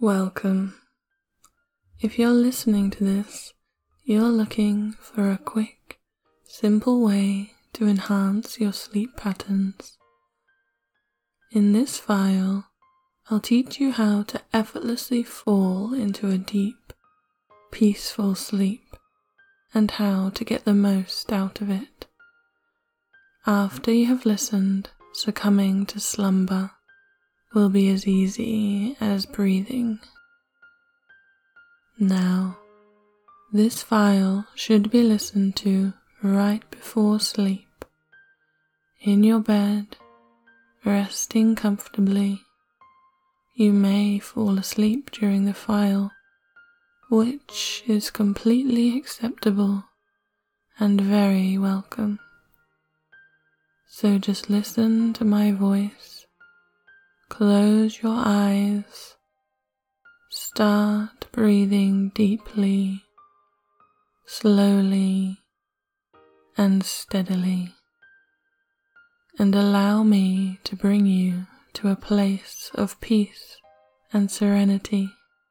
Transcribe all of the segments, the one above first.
Welcome. If you're listening to this, you're looking for a quick, simple way to enhance your sleep patterns. In this file, I'll teach you how to effortlessly fall into a deep, peaceful sleep and how to get the most out of it. After you have listened, succumbing to slumber will be as easy as breathing. Now, this file should be listened to right before sleep, in your bed, resting comfortably. You may fall asleep during the file, which is completely acceptable and very welcome. So just listen to my voice. Close your eyes, start breathing deeply, slowly and steadily, and allow me to bring you to a place of peace and serenity.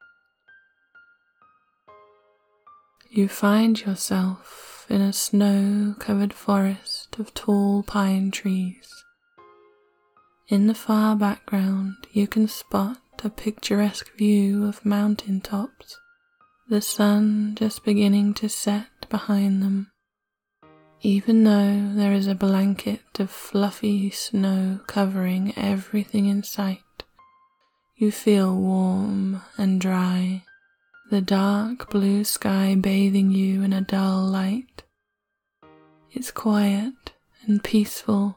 You find yourself in a snow-covered forest of tall pine trees. In the far background, you can spot a picturesque view of mountain tops, the sun just beginning to set behind them. Even though there is a blanket of fluffy snow covering everything in sight, you feel warm and dry, the dark blue sky bathing you in a dull light. It's quiet and peaceful,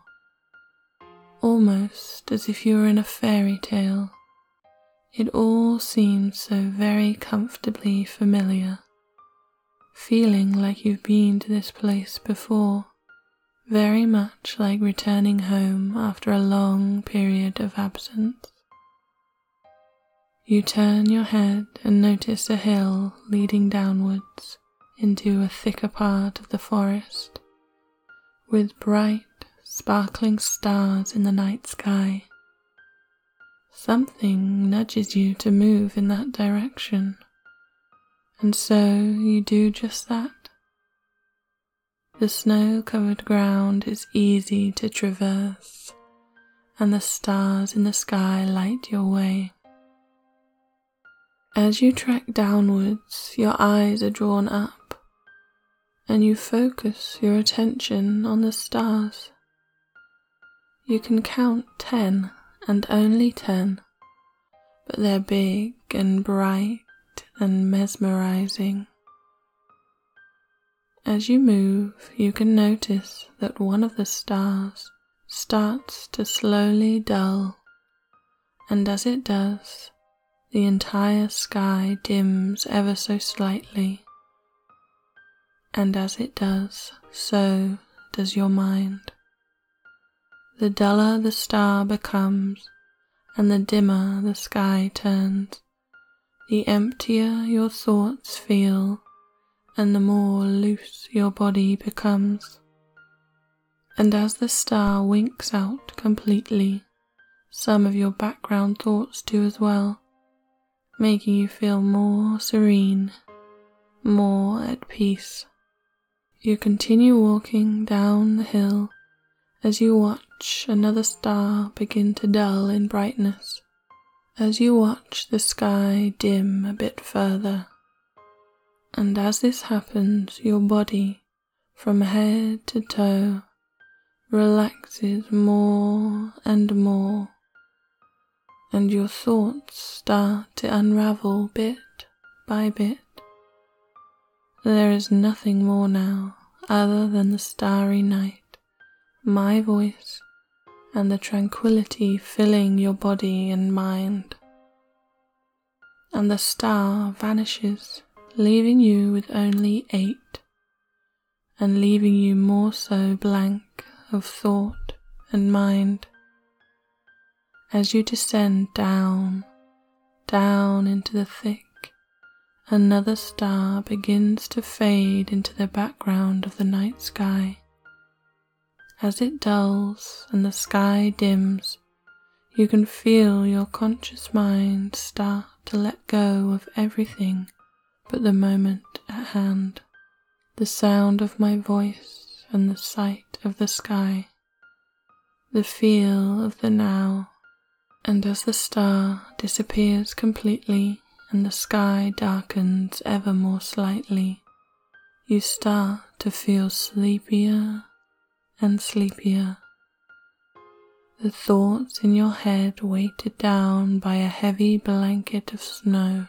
almost as if you were in a fairy tale. It all seems so very comfortably familiar, feeling like you've been to this place before, very much like returning home after a long period of absence. You turn your head and notice a hill leading downwards into a thicker part of the forest, with bright, sparkling stars in the night sky. Something nudges you to move in that direction, and so you do just that. The snow-covered ground is easy to traverse, and the stars in the sky light your way. As you trek downwards, your eyes are drawn up, and you focus your attention on the stars. You can count 10 and only 10, but they're big and bright and mesmerizing. As you move, you can notice that one of the stars starts to slowly dull, and as it does, the entire sky dims ever so slightly. And as it does, so does your mind. The duller the star becomes, and the dimmer the sky turns, the emptier your thoughts feel, and the more loose your body becomes. And as the star winks out completely, some of your background thoughts do as well, making you feel more serene, more at peace. You continue walking down the hill as you watch another star begin to dull in brightness, as you watch the sky dim a bit further. And as this happens, your body, from head to toe, relaxes more and more, and your thoughts start to unravel bit by bit. There is nothing more now other than the starry night, my voice, and the tranquility filling your body and mind. And the star vanishes, leaving you with only 8, and leaving you more so blank of thought and mind. As you descend down into the thick, another star begins to fade into the background of the night sky. As it dulls and the sky dims, you can feel your conscious mind start to let go of everything but the moment at hand, the sound of my voice and the sight of the sky, the feel of the now. And as the star disappears completely and the sky darkens ever more slightly, you start to feel sleepier and sleepier. The thoughts in your head weighted down by a heavy blanket of snow.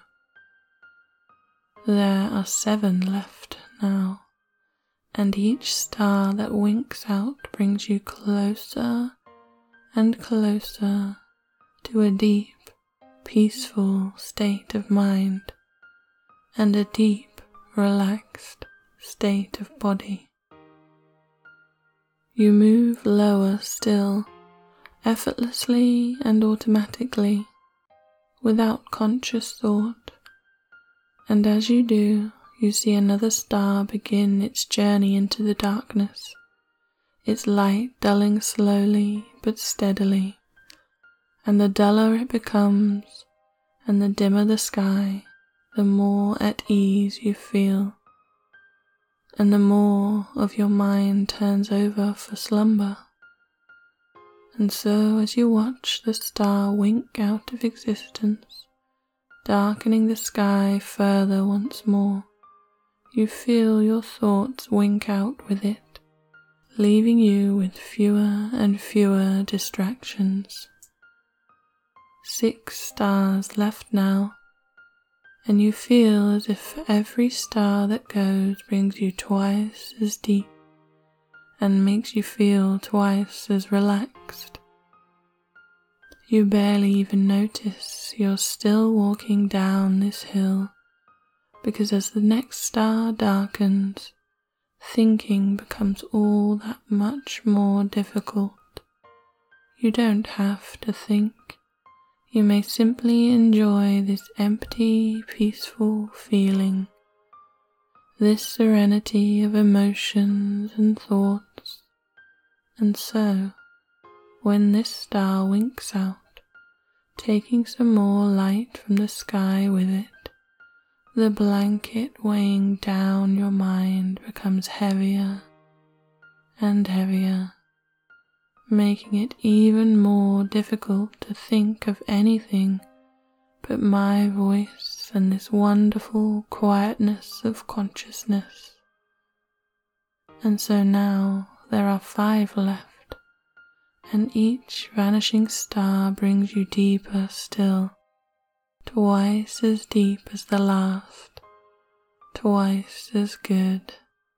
There are 7 left now, and each star that winks out brings you closer and closer to a deep, peaceful state of mind and a deep, relaxed state of body. You move lower still, effortlessly and automatically, without conscious thought, and as you do, you see another star begin its journey into the darkness, its light dulling slowly but steadily, and the duller it becomes, and the dimmer the sky, the more at ease you feel, and the more of your mind turns over for slumber. And so as you watch the star wink out of existence, darkening the sky further once more, you feel your thoughts wink out with it, leaving you with fewer and fewer distractions. 6 stars left now, and you feel as if for every star that goes brings you twice as deep and makes you feel twice as relaxed. You barely even notice you're still walking down this hill, because as the next star darkens, thinking becomes all that much more difficult. You don't have to think. You may simply enjoy this empty, peaceful feeling, this serenity of emotions and thoughts. And so, when this star winks out, taking some more light from the sky with it, the blanket weighing down your mind becomes heavier and heavier, making it even more difficult to think of anything but my voice and this wonderful quietness of consciousness. And so now there are 5 left, and each vanishing star brings you deeper still, twice as deep as the last, twice as good,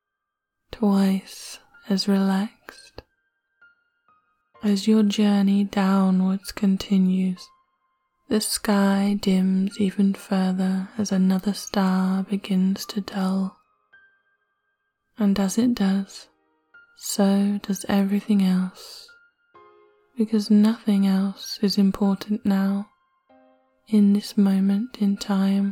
twice as relaxed. As your journey downwards continues, the sky dims even further as another star begins to dull. And as it does, so does everything else, because nothing else is important now, in this moment in time,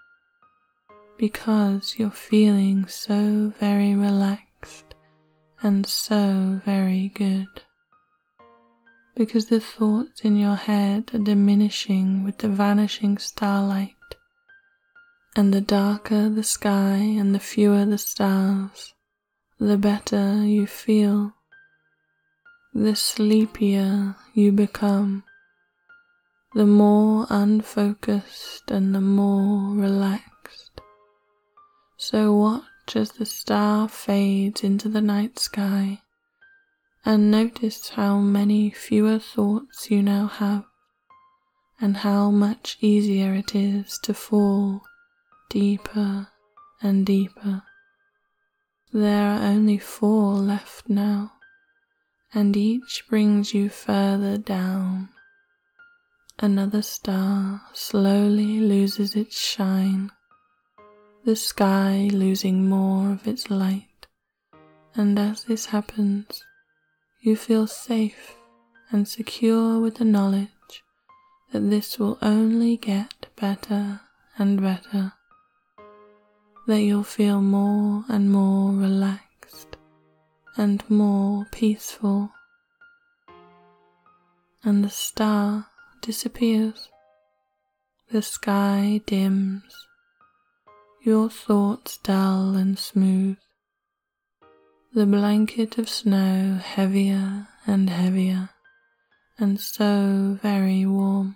because you're feeling so very relaxed and so very good. Because the thoughts in your head are diminishing with the vanishing starlight, and the darker the sky and the fewer the stars, the better you feel, the sleepier you become, the more unfocused and the more relaxed. So watch as the star fades into the night sky, and notice how many fewer thoughts you now have, and how much easier it is to fall deeper and deeper. There are only 4 left now, and each brings you further down. Another star slowly loses its shine, the sky losing more of its light, and as this happens, you feel safe and secure with the knowledge that this will only get better and better, that you'll feel more and more relaxed and more peaceful. And the star disappears. the sky dims, your thoughts dull and smooth, the blanket of snow heavier and heavier, and so very warm,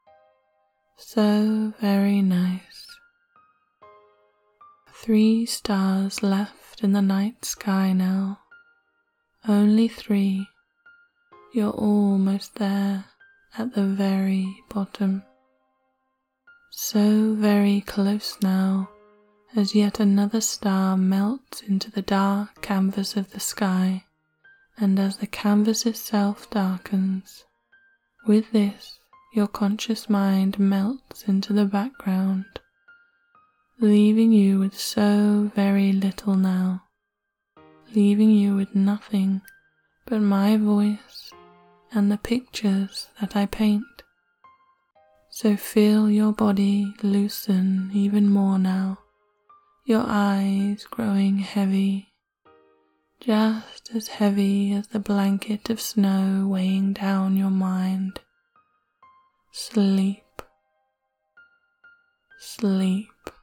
so very nice. 3 stars left in the night sky now, only 3. You're almost there at the very bottom. So very close now, as yet another star melts into the dark canvas of the sky, and as the canvas itself darkens, with this your conscious mind melts into the background, leaving you with so very little now, leaving you with nothing but my voice and the pictures that I paint. So feel your body loosen even more now, your eyes growing heavy, just as heavy as the blanket of snow weighing down your mind. Sleep, sleep.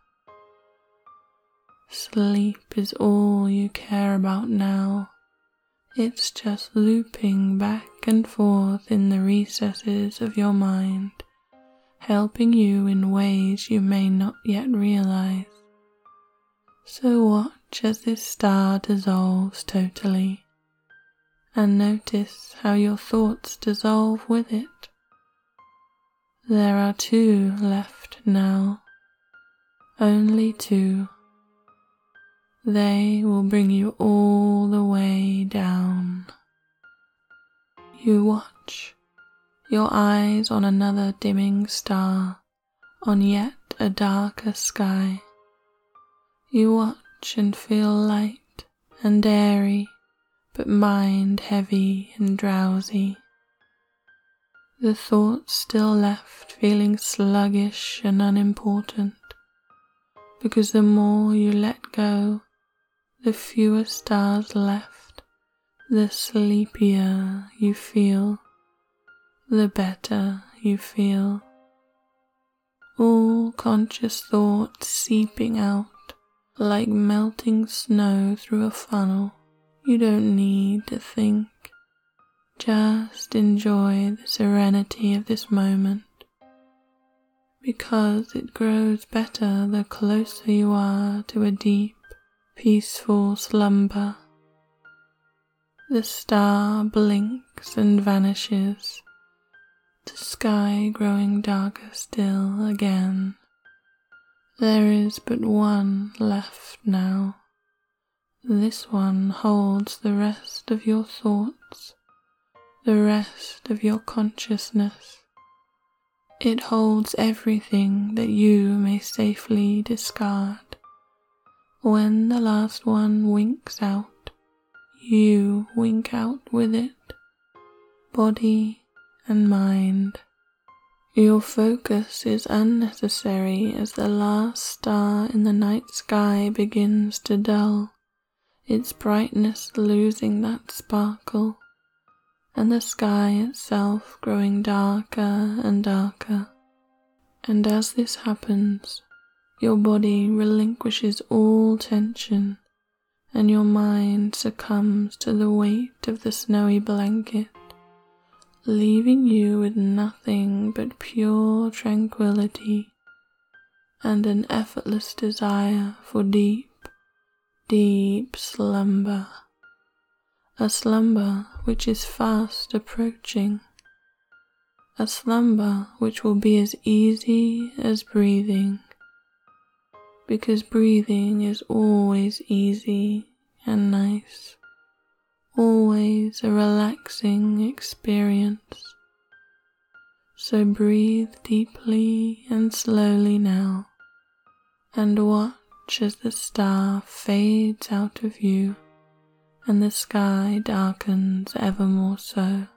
Sleep is all you care about now. It's just looping back and forth in the recesses of your mind, helping you in ways you may not yet realize. So watch as this star dissolves totally, and notice how your thoughts dissolve with it. There are 2 left now, only 2. They will bring you all the way down. You watch, your eyes on another dimming star, on yet a darker sky. You watch and feel light and airy, but mind heavy and drowsy. The thoughts still left feeling sluggish and unimportant, because the more you let go, the fewer stars left, the sleepier you feel, the better you feel. All conscious thoughts seeping out like melting snow through a funnel. You don't need to think. Just enjoy the serenity of this moment, because it grows better the closer you are to a deep, peaceful slumber. The star blinks and vanishes, the sky growing darker still again. There is but 1 left now. This one holds the rest of your thoughts, the rest of your consciousness. It holds everything that you may safely discard. When the last one winks out, you wink out with it, body and mind. Your focus is unnecessary as the last star in the night sky begins to dull, its brightness losing that sparkle, and the sky itself growing darker and darker. And as this happens, your body relinquishes all tension, and your mind succumbs to the weight of the snowy blanket, leaving you with nothing but pure tranquility and an effortless desire for deep, deep slumber. A slumber which is fast approaching. A slumber which will be as easy as breathing, because breathing is always easy and nice, always a relaxing experience. So breathe deeply and slowly now, and watch as the star fades out of view and the sky darkens ever more so.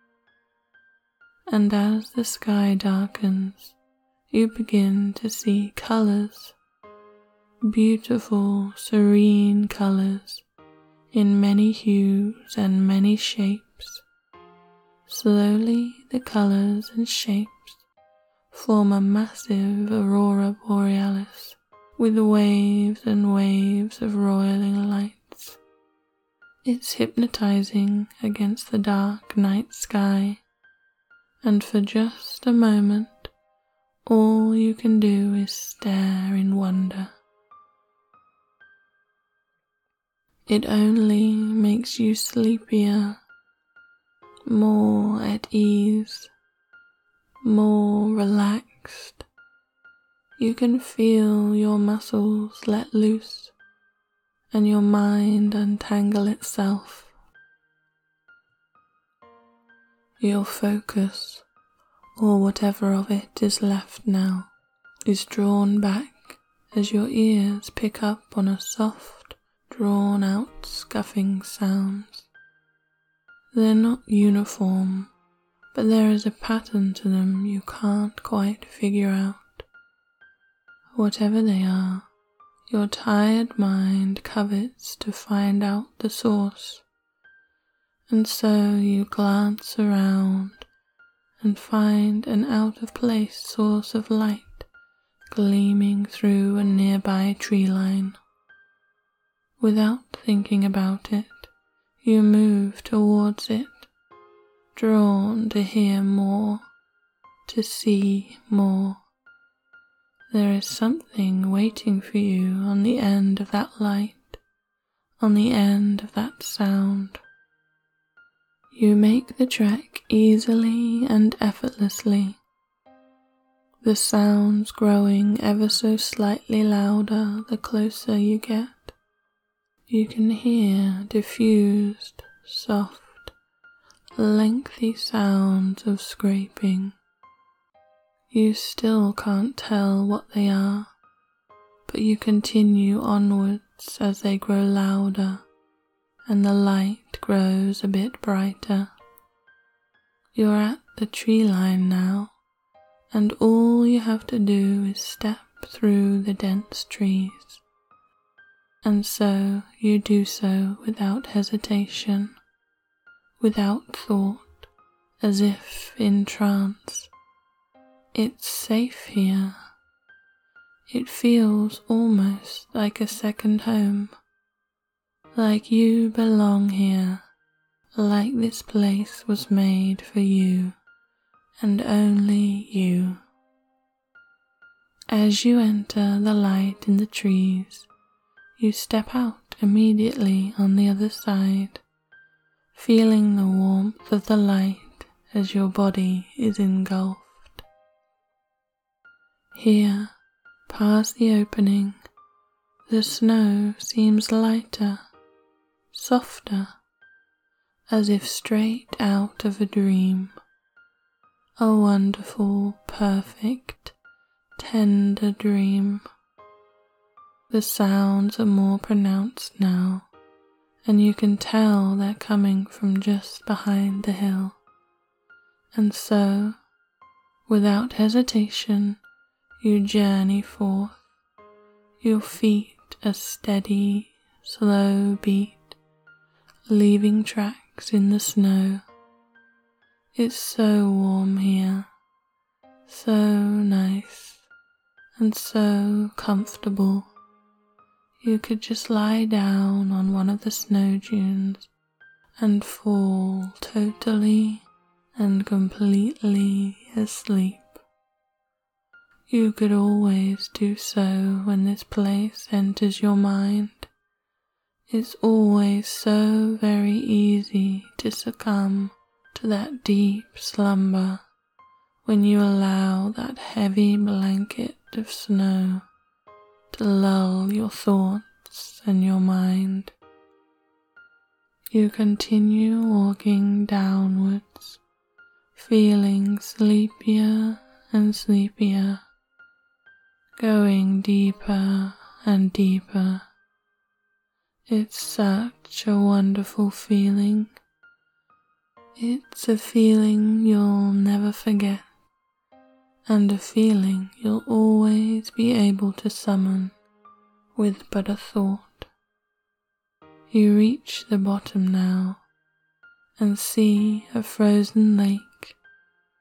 And as the sky darkens, you begin to see colors, beautiful, serene colors in many hues and many shapes. Slowly the colors and shapes form a massive aurora borealis with waves and waves of roiling lights. It's hypnotizing against the dark night sky, and for just a moment, all you can do is stare in wonder. It only makes you sleepier, more at ease, more relaxed. You can feel your muscles let loose and your mind untangle itself. Your focus, or whatever of it is left now, is drawn back as your ears pick up on a soft, drawn-out scuffing sounds. They're not uniform, but there is a pattern to them you can't quite figure out. Whatever they are, your tired mind covets to find out the source, and so you glance around and find an out-of-place source of light gleaming through a nearby tree line. Without thinking about it, you move towards it, drawn to hear more, to see more. There is something waiting for you on the end of that light, on the end of that sound. You make the trek easily and effortlessly, the sounds growing ever so slightly louder the closer you get. You can hear diffused, soft, lengthy sounds of scraping. You still can't tell what they are, but you continue onwards as they grow louder and the light grows a bit brighter. You're at the tree line now, and all you have to do is step through the dense trees. And so you do so without hesitation, without thought, as if in trance. It's safe here. It feels almost like a second home, like you belong here, like this place was made for you, and only you. As you enter the light in the trees, you step out immediately on the other side, feeling the warmth of the light as your body is engulfed. Here, past the opening, the snow seems lighter, softer, as if straight out of a dream. A wonderful, perfect, tender dream. The sounds are more pronounced now, and you can tell they're coming from just behind the hill. And so, without hesitation, you journey forth, your feet a steady, slow beat, leaving tracks in the snow. It's so warm here, so nice, and so comfortable. You could just lie down on one of the snow dunes and fall totally and completely asleep. You could always do so when this place enters your mind. It's always so very easy to succumb to that deep slumber when you allow that heavy blanket of snow to lull your thoughts and your mind. You continue walking downwards, feeling sleepier and sleepier, going deeper and deeper. It's such a wonderful feeling. It's a feeling you'll never forget, and a feeling you'll always be able to summon with but a thought. You reach the bottom now and see a frozen lake.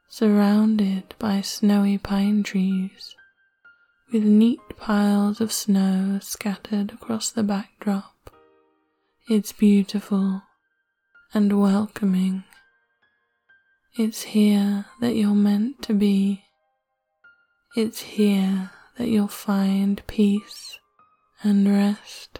surrounded by snowy pine trees, with neat piles of snow scattered across the backdrop. It's beautiful and welcoming. It's here that you're meant to be. It's here that you'll find peace and rest.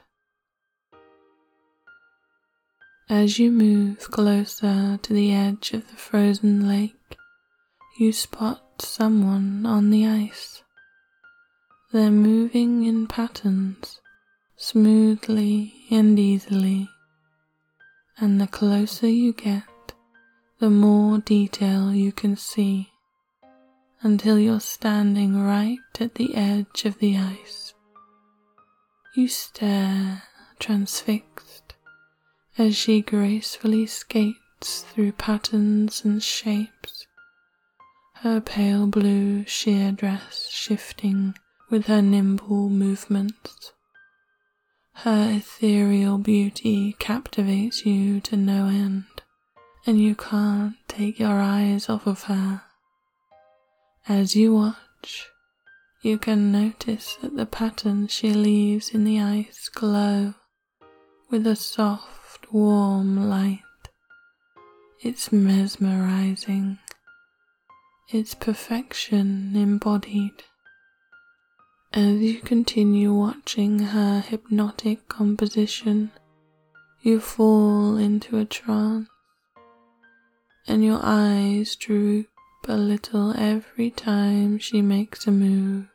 As you move closer to the edge of the frozen lake, you spot someone on the ice. They're moving in patterns, smoothly and easily, and the closer you get, the more detail you can see, until you're standing right at the edge of the ice. You stare, transfixed, as she gracefully skates through patterns and shapes, her pale blue sheer dress shifting with her nimble movements. Her ethereal beauty captivates you to no end, and you can't take your eyes off of her. As you watch, you can notice that the patterns she leaves in the ice glow with a soft, warm light. It's mesmerizing. It's perfection embodied. As you continue watching her hypnotic composition, you fall into a trance, and your eyes droop a little every time she makes a move,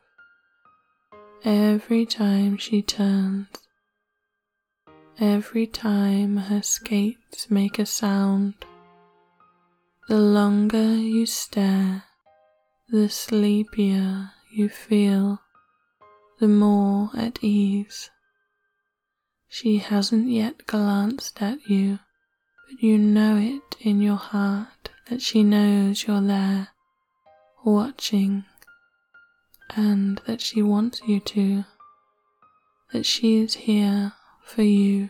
every time she turns, every time her skates make a sound. The longer you stare, the sleepier you feel, the more at ease. She hasn't yet glanced at you, but you know it in your heart that she knows you're there, watching, and that she wants you to, that she is here for you.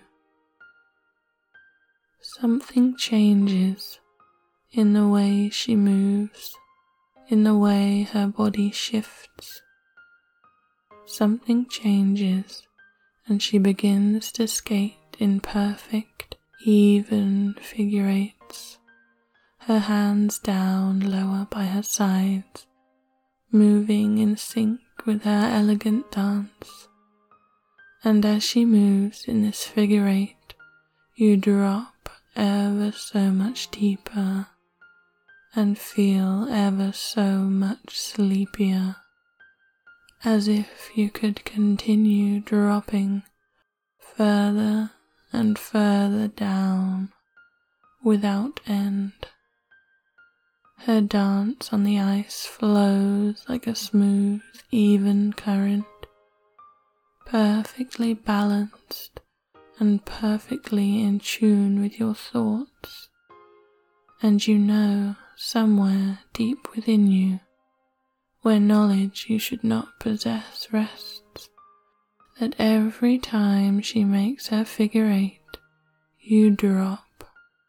Something changes in the way she moves, in the way her body shifts. Something changes, and she begins to skate in perfect, even figure eights, her hands down lower by her sides, moving in sync with her elegant dance. And as she moves in this figure eight, you drop ever so much deeper and feel ever so much sleepier, as if you could continue dropping further and further down without end. Her dance on the ice flows like a smooth, even current, perfectly balanced and perfectly in tune with your thoughts. And you know somewhere deep within you, where knowledge you should not possess rests, that every time she makes her figure eight, you drop,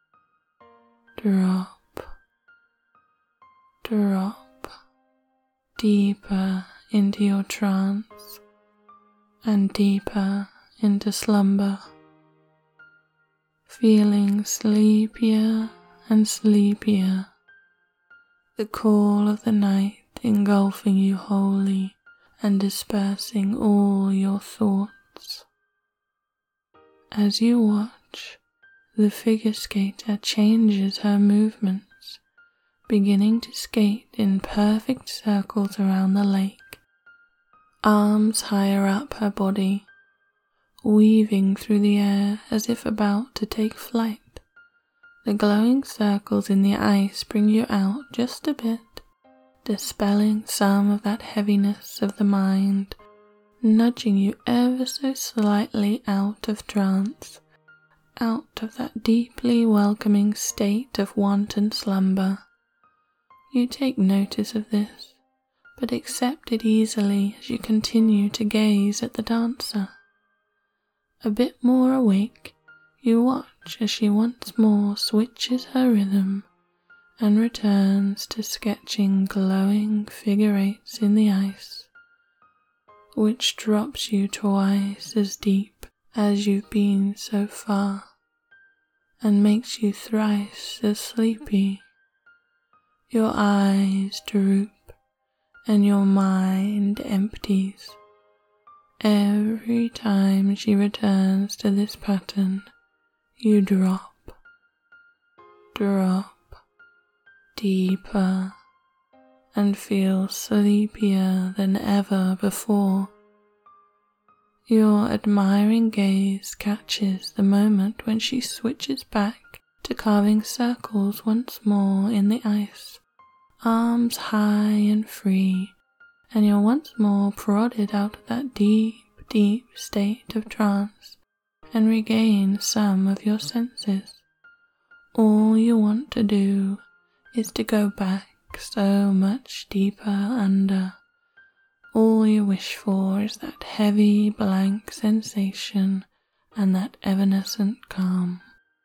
drop, drop deeper into your trance and deeper into slumber, feeling sleepier and sleepier, the call of the night engulfing you wholly and dispersing all your thoughts. As you watch, the figure skater changes her movements, beginning to skate in perfect circles around the lake, arms higher up her body, weaving through the air as if about to take flight. The glowing circles in the ice bring you out just a bit, dispelling some of that heaviness of the mind, nudging you ever so slightly out of trance, out of that deeply welcoming state of wanton slumber. You take notice of this, but accept it easily as you continue to gaze at the dancer. A bit more awake, you watch as she once more switches her rhythm and returns to sketching glowing figure eights in the ice, which drops you twice as deep as you've been so far, and makes you thrice as sleepy. Your eyes droop, and your mind empties. Every time she returns to this pattern, you drop deeper, and feel sleepier than ever before. Your admiring gaze catches the moment when she switches back to carving circles once more in the ice, arms high and free, and you're once more prodded out of that deep state of trance and regain some of your senses. All you want to do is to go back so much deeper under. All you wish for is that heavy blank sensation and that evanescent calm.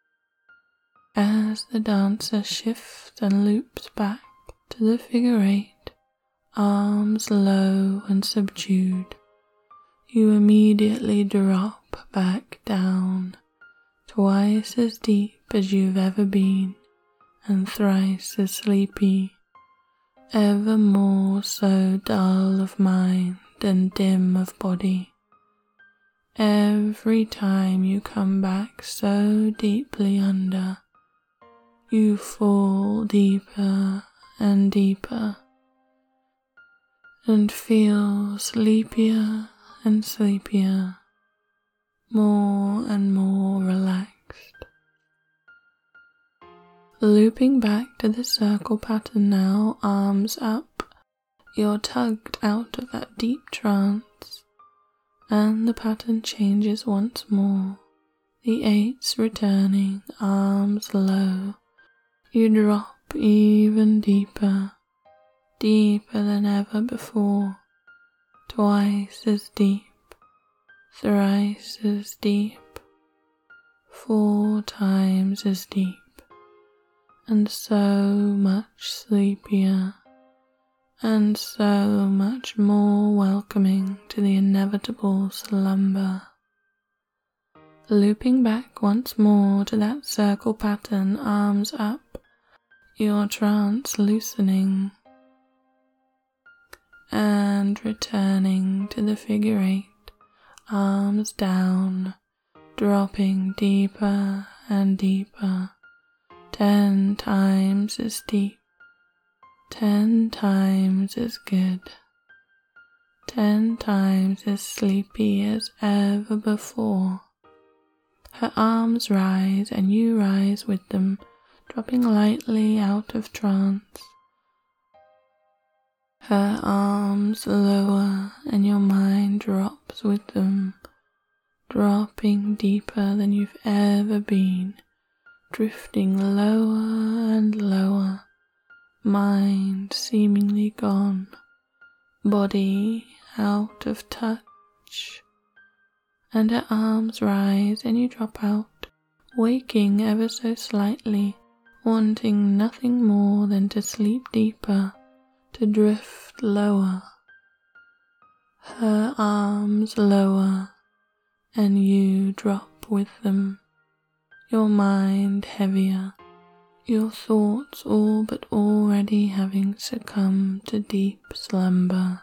As the dancer shifts and loops back to the figure eight, arms low and subdued, you immediately drop back down, twice as deep as you've ever been, and thrice as sleepy, ever more so dull of mind and dim of body. Every time you come back so deeply under, you fall deeper and deeper, and feel sleepier and sleepier, more and more relaxed. Looping back to the circle pattern now, arms up, you're tugged out of that deep trance, and the pattern changes once more, the eights returning, arms low. You drop even deeper, deeper than ever before, twice as deep, thrice as deep, 4 times as deep, and so much sleepier, and so much more welcoming to the inevitable slumber. Looping back once more to that circle pattern, arms up, your trance loosening, and returning to the figure eight, arms down, dropping deeper and deeper, 10 times as deep, 10 times as good, 10 times as sleepy as ever before. Her arms rise and you rise with them, dropping lightly out of trance. Her arms lower and your mind drops with them, dropping deeper than you've ever been, drifting lower and lower, mind seemingly gone, body out of touch. And her arms rise and you drop out, waking ever so slightly, wanting nothing more than to sleep deeper, to drift lower. Her arms lower, and you drop with them, your mind heavier, your thoughts all but already having succumbed to deep slumber.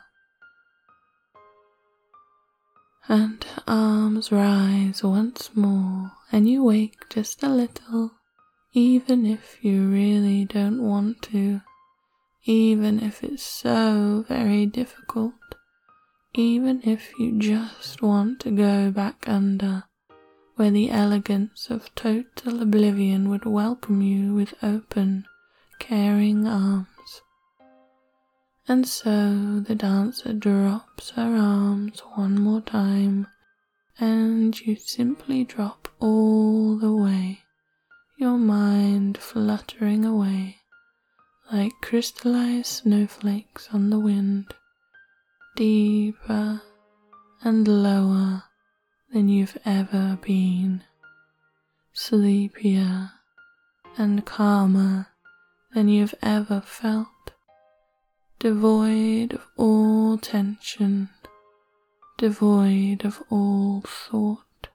And her arms rise once more, and you wake just a little, even if you really don't want to, even if it's so very difficult, even if you just want to go back under, where the elegance of total oblivion would welcome you with open, caring arms. And so the dancer drops her arms one more time, and you simply drop all the way, your mind fluttering away like crystallized snowflakes on the wind, deeper and lower than you've ever been, sleepier and calmer than you've ever felt, devoid of all tension, devoid of all thought.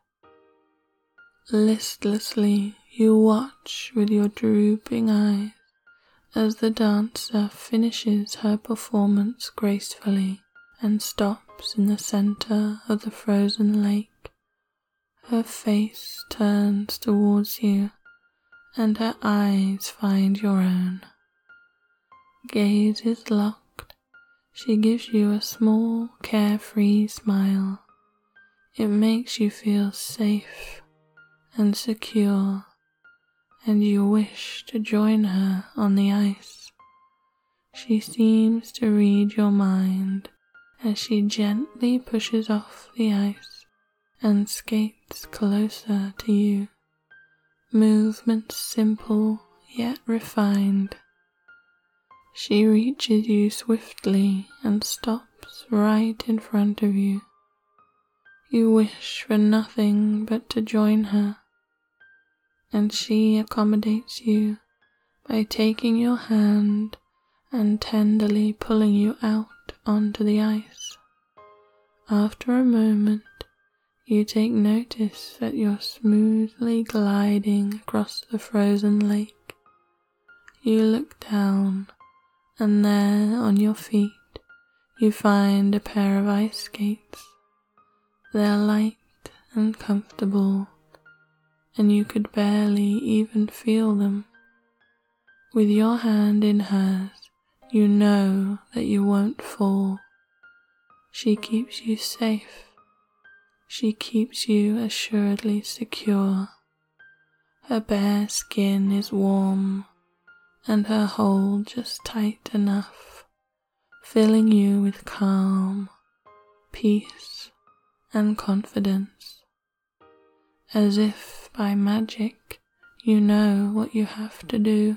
Listlessly you watch with your drooping eyes as the dancer finishes her performance gracefully and stops in the center of the frozen lake. Her face turns towards you, and her eyes find your own. Gazes locked, she gives you a small, carefree smile. It makes you feel safe and secure, and you wish to join her on the ice. She seems to read your mind as she gently pushes off the ice and skates closer to you. Movements simple yet refined. She reaches you swiftly and stops right in front of you. You wish for nothing but to join her, and she accommodates you by taking your hand and tenderly pulling you out onto the ice. After a moment, you take notice that you're smoothly gliding across the frozen lake. You look down, and there on your feet you find a pair of ice skates. They're light and comfortable, and you could barely even feel them. With your hand in hers, you know that you won't fall. She keeps you safe. She keeps you assuredly secure. Her bare skin is warm, and her hold just tight enough, filling you with calm, peace, and confidence. As if by magic, you know what you have to do.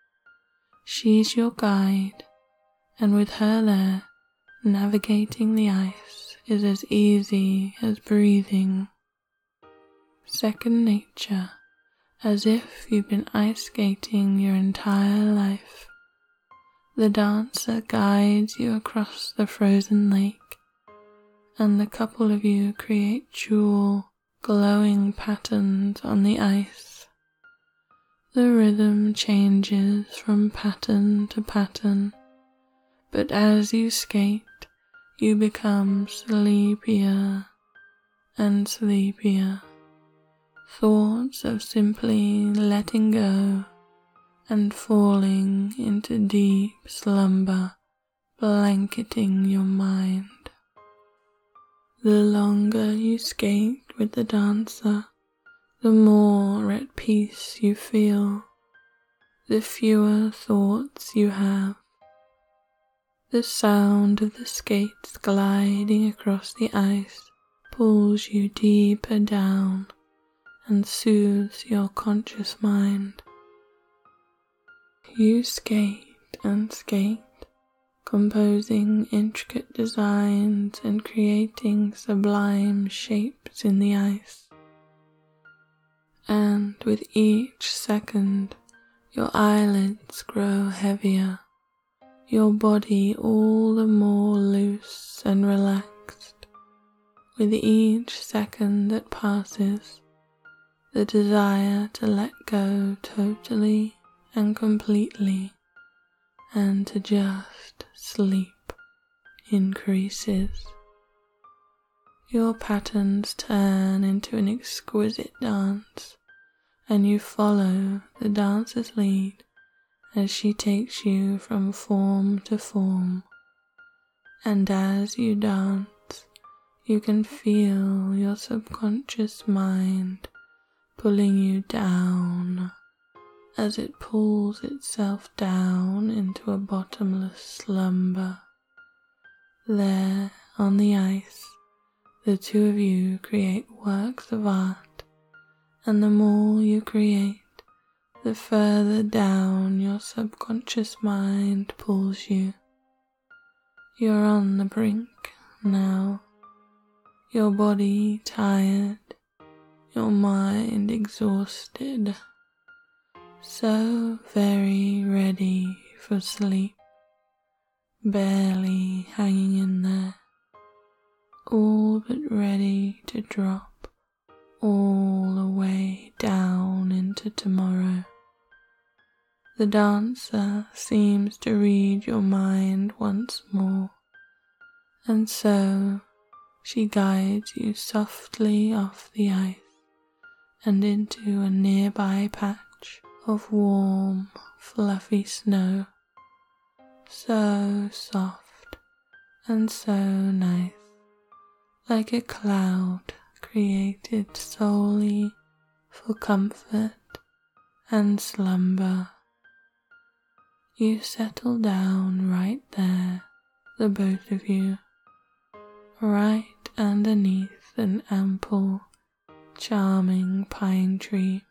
She's your guide, and with her there, navigating the ice is as easy as breathing. Second nature, as if you've been ice skating your entire life. The dancer guides you across the frozen lake, and the couple of you create jewel, glowing patterns on the ice. The rhythm changes from pattern to pattern, but as you skate, you become sleepier and sleepier. Thoughts of simply letting go and falling into deep slumber blanketing your mind. The longer you skate with the dancer, the more at peace you feel, the fewer thoughts you have. The sound of the skates gliding across the ice pulls you deeper down and soothes your conscious mind. You skate and skate, composing intricate designs and creating sublime shapes in the ice. And with each second, your eyelids grow heavier, your body all the more loose and relaxed. With each second that passes, the desire to let go totally and completely and to just sleep increases. Your patterns turn into an exquisite dance, and you follow the dancer's lead as she takes you from form to form. And as you dance, you can feel your subconscious mind pulling you down as it pulls itself down into a bottomless slumber. There on the ice, the two of you create works of art, and the more you create, the further down your subconscious mind pulls you. You're on the brink now, your body tired, your mind exhausted. so very ready for sleep, barely hanging in there, all but ready to drop all the way down into tomorrow. The dancer seems to read your mind once more, and so she guides you softly off the ice and into a nearby patch of warm, fluffy snow, so soft and so nice, like a cloud created solely for comfort and slumber. You settle down right there, the both of you, right underneath an ample, charming pine tree.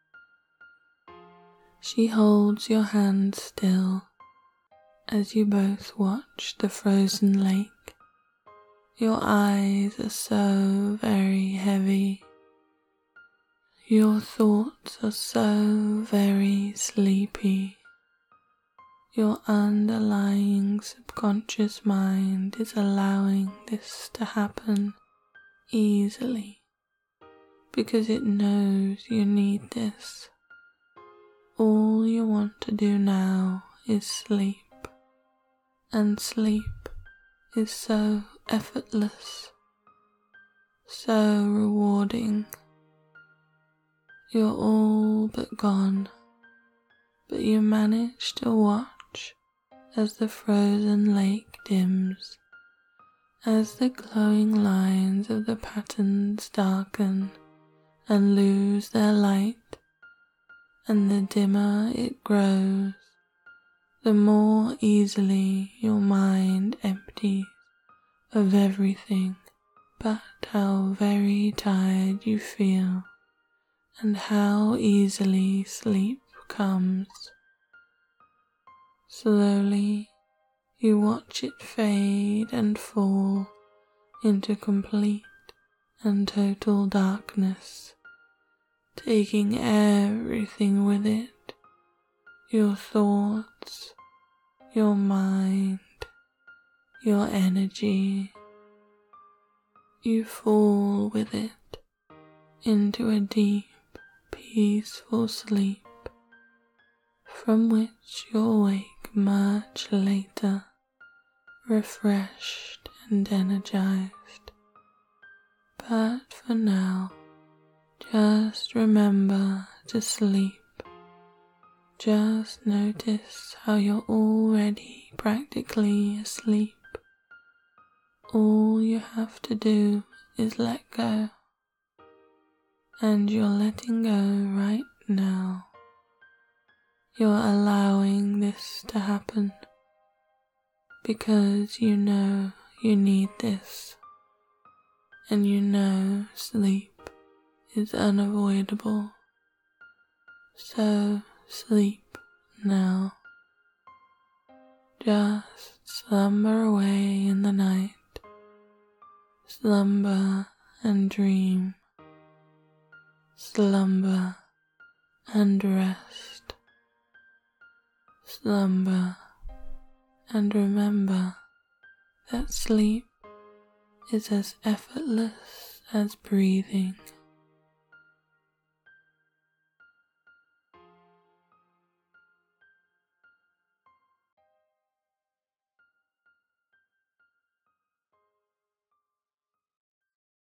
She holds your hand still as you both watch the frozen lake. Your eyes are so very heavy. Your thoughts are so very sleepy. Your underlying subconscious mind is allowing this to happen easily because it knows you need this. All you want to do now is sleep, and sleep is so effortless, so rewarding. You're all but gone, but you manage to watch as the frozen lake dims, as the glowing lines of the patterns darken and lose their light, and the dimmer it grows, the more easily your mind empties of everything but how very tired you feel and how easily sleep comes. Slowly, you watch it fade and fall into complete and total darkness, taking everything with it, your thoughts, your mind, your energy. You fall with it into a deep, peaceful sleep, from which you'll wake much later, refreshed and energized. But for now, just remember to sleep. Just notice how you're already practically asleep. All you have to do is let go, and you're letting go right now. You're allowing this to happen because you know you need this, and you know sleep is unavoidable. So sleep now. Just slumber away in the night. Slumber and dream. Slumber and rest. Slumber and remember that sleep is as effortless as breathing.